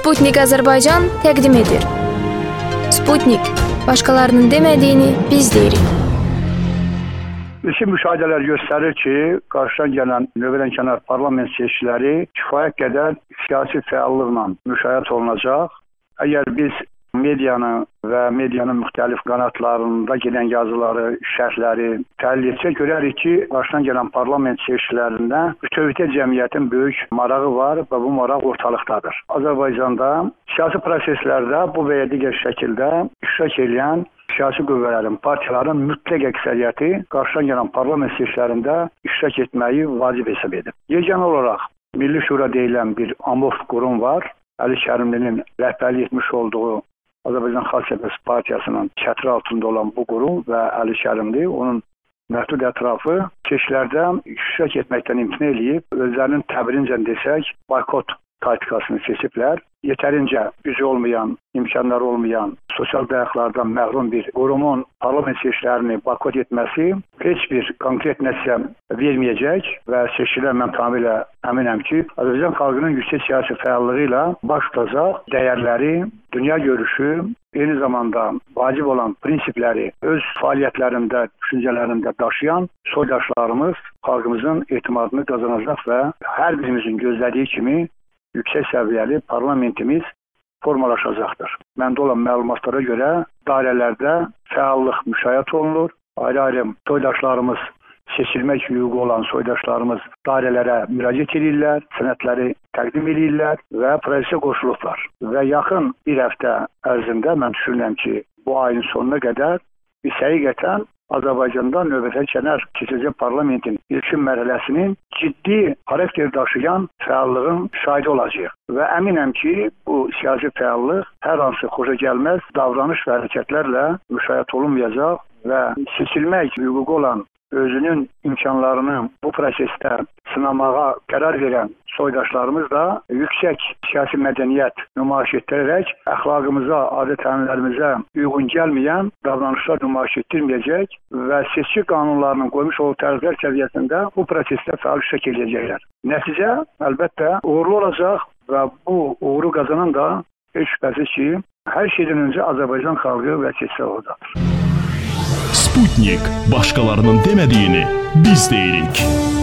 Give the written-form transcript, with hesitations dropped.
Sputnik Azərbaycan təqdim edir. Sputnik, başqalarının demədiyini biz deyirik. İlkin müşahidələr göstərir ki, qarşıdan gələn növbədənkənar parlament seçkiləri kifayət qədər siyasi fəallıqla müşahidə olunacaq. Əgər biz medianı və medianın müxtəlif qanatlarında gedən yazıları, şərhləri təhlil etsək, görərik ki, qarşıdan gələn parlament seçkilərində bütövlükdə cəmiyyətin böyük marağı var və bu maraq ortalıqdadır. Azərbaycanda siyasi proseslərdə bu və ya digər şəkildə iştirak edən siyasi qüvvələrin, partiyaların mütləq əksəriyyəti qarşıdan gələn parlament seçkilərində iştirak etməyi vacib hesab edir. Yeganə olaraq Milli Şura deyilən bir amorf qurum var. Əli Kərimlinin rəhbərlik etmiş olduğu Azərbaycan Xalq Cəbhəsi Partiyasının çətiri altında olan bu qurum və Əli Kərimli, onun məhdud ətrafı seçkilərdə iştirak etməkdən imtina eləyib, özlərinin təbirincə desək, boykot taktikasını seçiblər. Yetərincə gücü olmayan, imkanları olmayan, sosial dayaqlardan məhrum bir qurumun parlament seçkilərini boykot etməsi heç bir konkret nəticə verməyəcək və seçkilər mən tamamilə əminəm ki, Azərbaycan xalqının yüksək siyasi fəallığı ilə baş tutacaq dəyərləri, dünya görüşü, eyni zamanda vacib olan prinsipləri öz fəaliyyətlərində, düşüncələrində daşıyan soydaşlarımız xalqımızın etimadını qazanacaq və hər birimizin gözlədiyi kimi yüksək səviyyəli parlamentimiz formalaşacaqdır. Məndə olan məlumatlara görə dairələrdə fəallıq müşahidə olunur. Ayrı-ayrı soydaşlarımız, seçilmək hüququ olan soydaşlarımız dairələrə müraciət edirlər, sənədləri təqdim edirlər və prosesə qoşulublar. Və yaxın bir həftə ərzində mən düşünürəm ki, bu ayın sonuna qədər biz həqiqətən Azərbaycanda növbədənkənar keçəcək parlamentin ilkin mərhələsinin ciddi xarakter daşıyan fəallığın şahidi olacaq. Və əminəm ki, bu siyasi fəallıq hər hansı xoşagəlməz davranış və hərəkətlərlə müşahidə olunmayacaq və seçilmək hüququ olan özünün imkanlarını bu prosesdə sınamağa qərar verən soydaşlarımız da yüksək siyasi mədəniyyət nümayiş etdirərək əxlaqımıza, adət-ənənələrimizə uyğun gəlməyən davranışlar nümayiş etdirməyəcək və seçki qanunlarının qoymuş olduğu tərzlər səviyyəsində bu prosesdə fəal iştirak edəcəklər. Nəticə əlbəttə uğurlu olacaq və bu uğuru qazanan da heç şübhəsiz ki, hər şeydən öncə Azərbaycan xalqı və seçkiler olacaqdır. Sputnik, başqalarının demədiyini biz deyirik.